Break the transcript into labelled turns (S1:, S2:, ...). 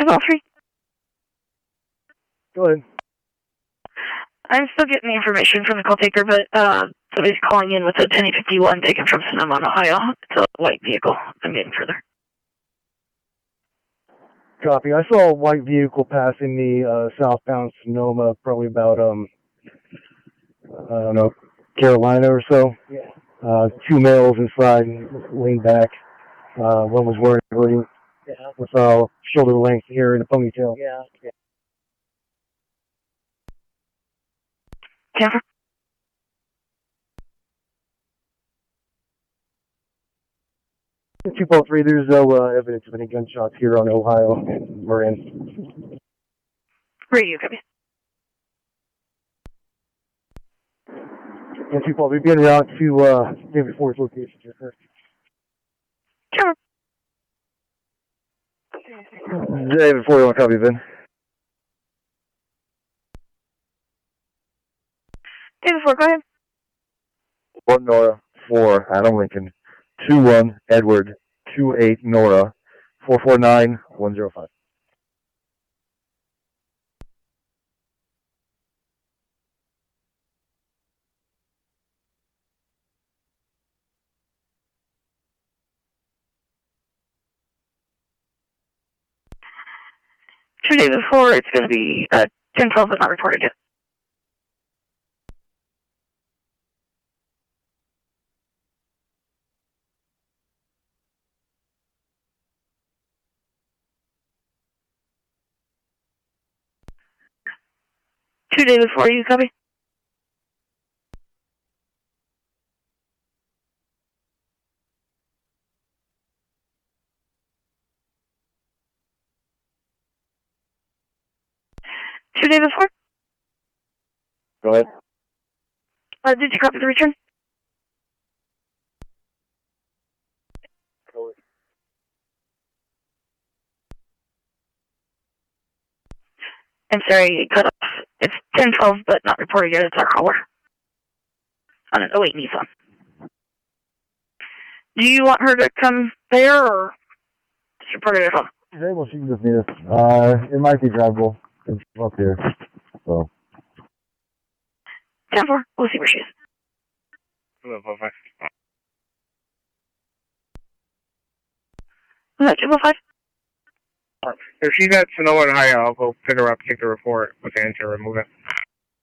S1: Info 3.
S2: Go ahead.
S1: I'm still getting the information from the call taker, but somebody's calling in with a 1051 taken from Sonoma, Ohio. It's a white vehicle. I'm getting further.
S2: Copy. I saw a white vehicle passing the southbound Sonoma, probably about, I don't know, Carolina or so. Yeah. Two males inside, leaned back. One was wearing a hoodie with shoulder length hair and a ponytail. Yeah.
S1: 10-4.
S2: In 2.3, there's no evidence of any gunshots here on Ohio and Marin.
S1: Radio, copy.
S2: In 2.3, being route to David Ford's location.
S1: Sure.
S2: David Ford, on copy, Ben.
S1: David Ford, go ahead.
S2: 1 Nora, 4 Adam Lincoln, 21 Edward, 28 Nora, 449 105.
S1: Two days before, it's going to be 10-12, but not reported yet. Two days before, you copy? Two days before?
S2: Go ahead.
S1: Did you copy the return?
S2: Go ahead.
S1: I'm sorry, cut off. It's 10-12, but not reported yet. It's our caller. On an 08 Nissan. Do you want her to come there, or just report it at home?
S2: Well, she can just meet us. It might be drivable. It's up here. So.
S1: 10-4. We'll see where she is.
S2: Hello, 5.
S1: Was that 205?
S3: If she's at Sonoma, Ohio, I'll go pick her up, take the report with Ann to remove it.